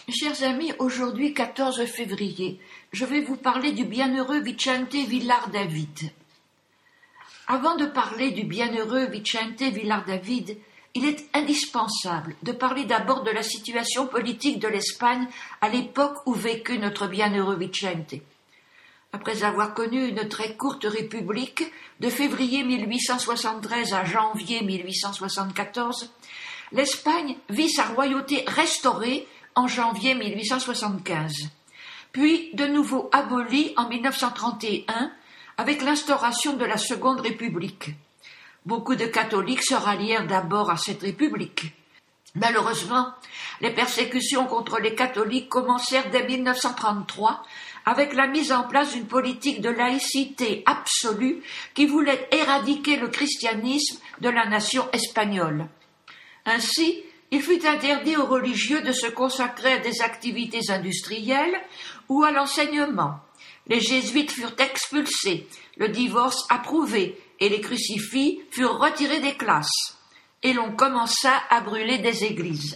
Chers amis, aujourd'hui 14 février, je vais vous parler du bienheureux Vicente Villar David. Avant de parler du bienheureux Vicente Villar David, il est indispensable de parler d'abord de la situation politique de l'Espagne à l'époque où vécut notre bienheureux Vicente. Après avoir connu une très courte république, de février 1873 à janvier 1874, l'Espagne vit sa royauté restaurée en janvier 1875, puis de nouveau abolie en 1931 avec l'instauration de la Seconde République. Beaucoup de catholiques se rallièrent d'abord à cette république. Malheureusement, les persécutions contre les catholiques commencèrent dès 1933 avec la mise en place d'une politique de laïcité absolue qui voulait éradiquer le christianisme de la nation espagnole. Ainsi, il fut interdit aux religieux de se consacrer à des activités industrielles ou à l'enseignement. Les jésuites furent expulsés, le divorce approuvé et les crucifix furent retirés des classes. Et l'on commença à brûler des églises.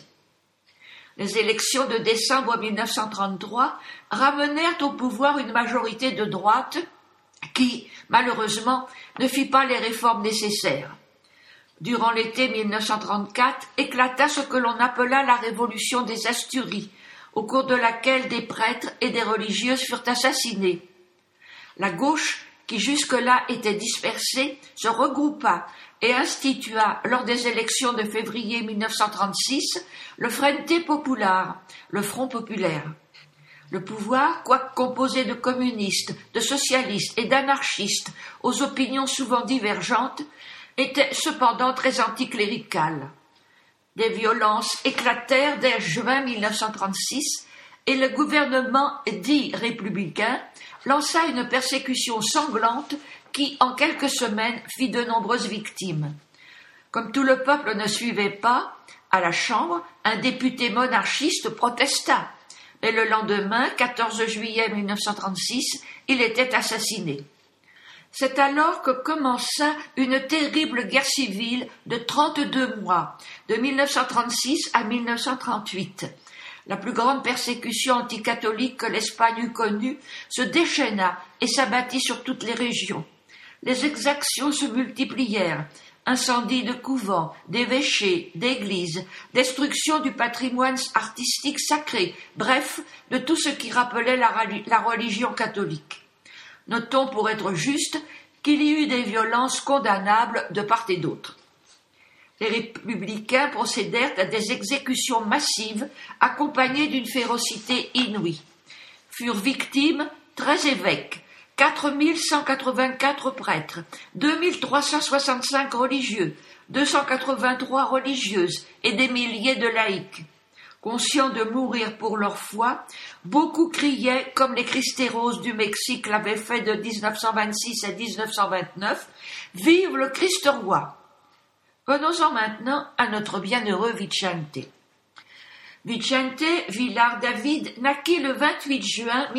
Les élections de décembre 1933 ramenèrent au pouvoir une majorité de droite qui, malheureusement, ne fit pas les réformes nécessaires. Durant l'été 1934 éclata ce que l'on appela la révolution des Asturies, au cours de laquelle des prêtres et des religieuses furent assassinés. La gauche, qui jusque-là était dispersée, se regroupa et institua, lors des élections de février 1936, le Frente Popular, le Front populaire. Le pouvoir, quoique composé de communistes, de socialistes et d'anarchistes, aux opinions souvent divergentes, était cependant très anticlérical. Des violences éclatèrent dès juin 1936 et le gouvernement dit républicain lança une persécution sanglante qui, en quelques semaines, fit de nombreuses victimes. Comme tout le peuple ne suivait pas, à la Chambre, un député monarchiste protesta, mais le lendemain, 14 juillet 1936, il était assassiné. C'est alors que commença une terrible guerre civile de 32 mois, de 1936 à 1938. La plus grande persécution anticatholique que l'Espagne eût connue se déchaîna et s'abattit sur toutes les régions. Les exactions se multiplièrent, incendies de couvents, d'évêchés, d'églises, destruction du patrimoine artistique sacré, bref, de tout ce qui rappelait la religion catholique. Notons pour être juste qu'il y eut des violences condamnables de part et d'autre. Les républicains procédèrent à des exécutions massives accompagnées d'une férocité inouïe. Furent victimes 13 évêques, 4184 prêtres, 2365 religieux, 283 religieuses et des milliers de laïcs. Conscients de mourir pour leur foi, beaucoup criaient, comme les Cristeros du Mexique l'avaient fait de 1926 à 1929, « Vive le Christ roi !» Venons-en maintenant à notre bienheureux Vicente. Vicente Villar David naquit le 28 juin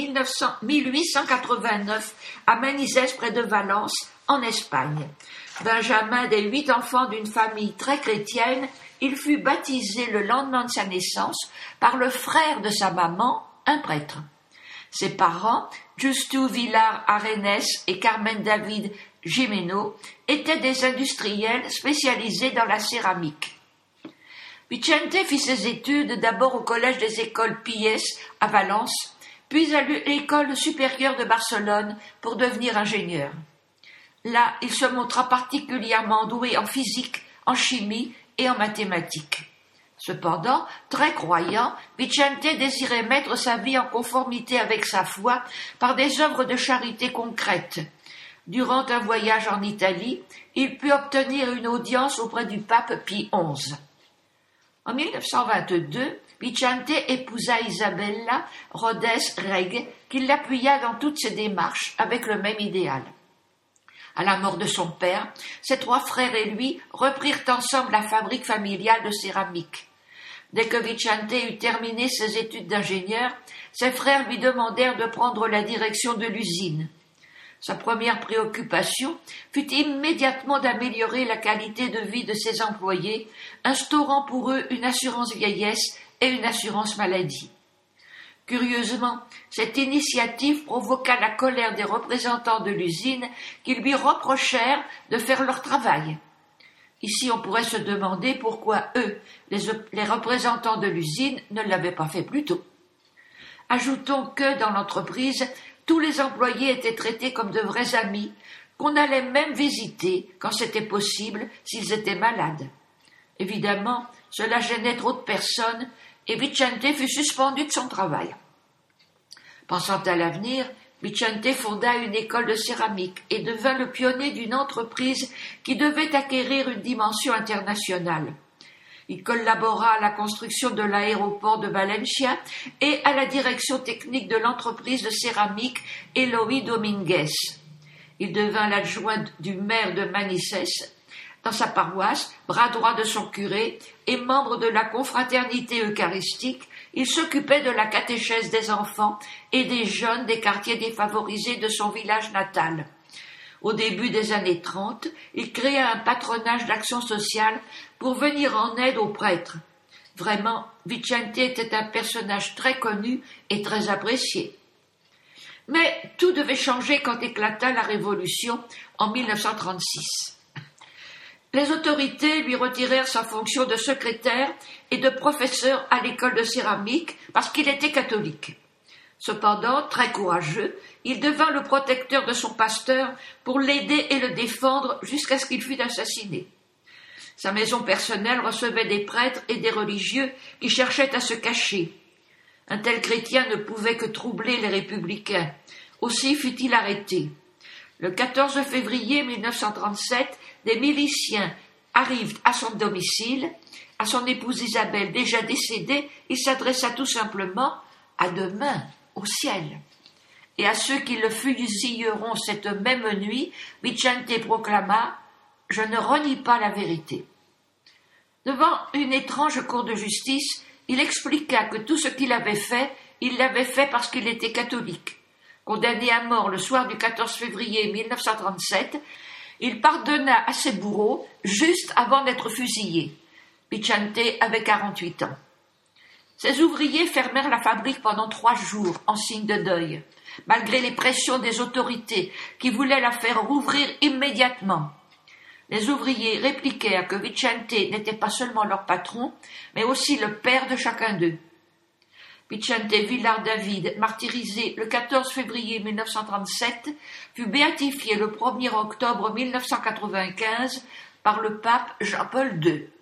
1889 à Manizès près de Valence, en Espagne. Benjamin des 8 enfants d'une famille très chrétienne, il fut baptisé le lendemain de sa naissance par le frère de sa maman, un prêtre. Ses parents, Justo Villar Arenes et Carmen David Gimeno, étaient des industriels spécialisés dans la céramique. Vicente fit ses études d'abord au collège des écoles Pies à Valence, puis à l'école supérieure de Barcelone pour devenir ingénieur. Là, il se montra particulièrement doué en physique, en chimie et en mathématiques. Cependant, très croyant, Vicente désirait mettre sa vie en conformité avec sa foi par des œuvres de charité concrètes. Durant un voyage en Italie, il put obtenir une audience auprès du pape Pie XI. En 1922, Vicente épousa Isabella Rodés Reg, qui l'appuya dans toutes ses démarches avec le même idéal. À la mort de son père, ses 3 frères et lui reprirent ensemble la fabrique familiale de céramique. Dès que Vicente eut terminé ses études d'ingénieur, ses frères lui demandèrent de prendre la direction de l'usine. Sa première préoccupation fut immédiatement d'améliorer la qualité de vie de ses employés, instaurant pour eux une assurance vieillesse et une assurance maladie. Curieusement, cette initiative provoqua la colère des représentants de l'usine qui lui reprochèrent de faire leur travail. Ici, on pourrait se demander pourquoi eux, les représentants de l'usine, ne l'avaient pas fait plus tôt. Ajoutons que, dans l'entreprise, tous les employés étaient traités comme de vrais amis, qu'on allait même visiter, quand c'était possible, s'ils étaient malades. Évidemment, cela gênait trop de personnes, et Vicente fut suspendu de son travail. Pensant à l'avenir, Vicente fonda une école de céramique et devint le pionnier d'une entreprise qui devait acquérir une dimension internationale. Il collabora à la construction de l'aéroport de Valencia et à la direction technique de l'entreprise de céramique Eloy Dominguez. Il devint l'adjoint du maire de Manises dans sa paroisse, bras droit de son curé et membre de la confraternité eucharistique. Il s'occupait de la catéchèse des enfants et des jeunes des quartiers défavorisés de son village natal. Au début des années 30, il créa un patronage d'action sociale pour venir en aide aux prêtres. Vraiment, Vicente était un personnage très connu et très apprécié. Mais tout devait changer quand éclata la Révolution en 1936. Les autorités lui retirèrent sa fonction de secrétaire et de professeur à l'école de céramique parce qu'il était catholique. Cependant, très courageux, il devint le protecteur de son pasteur pour l'aider et le défendre jusqu'à ce qu'il fût assassiné. Sa maison personnelle recevait des prêtres et des religieux qui cherchaient à se cacher. Un tel chrétien ne pouvait que troubler les républicains. Aussi fut-il arrêté. Le 14 février 1937, des miliciens arrivent à son domicile. À son épouse Isabelle, déjà décédée, il s'adressa tout simplement à demain, au ciel. Et à ceux qui le fusilleront cette même nuit, Vicente proclama « Je ne renie pas la vérité ». Devant une étrange cour de justice, il expliqua que tout ce qu'il avait fait, il l'avait fait parce qu'il était catholique. Condamné à mort le soir du 14 février 1937, il pardonna à ses bourreaux juste avant d'être fusillé. Vicente avait 48 ans. Ses ouvriers fermèrent la fabrique pendant 3 jours en signe de deuil, malgré les pressions des autorités qui voulaient la faire rouvrir immédiatement. Les ouvriers répliquèrent que Vicente n'était pas seulement leur patron, mais aussi le père de chacun d'eux. Vicente Villar David, martyrisé le 14 février 1937, fut béatifié le 1er octobre 1995 par le pape Jean-Paul II.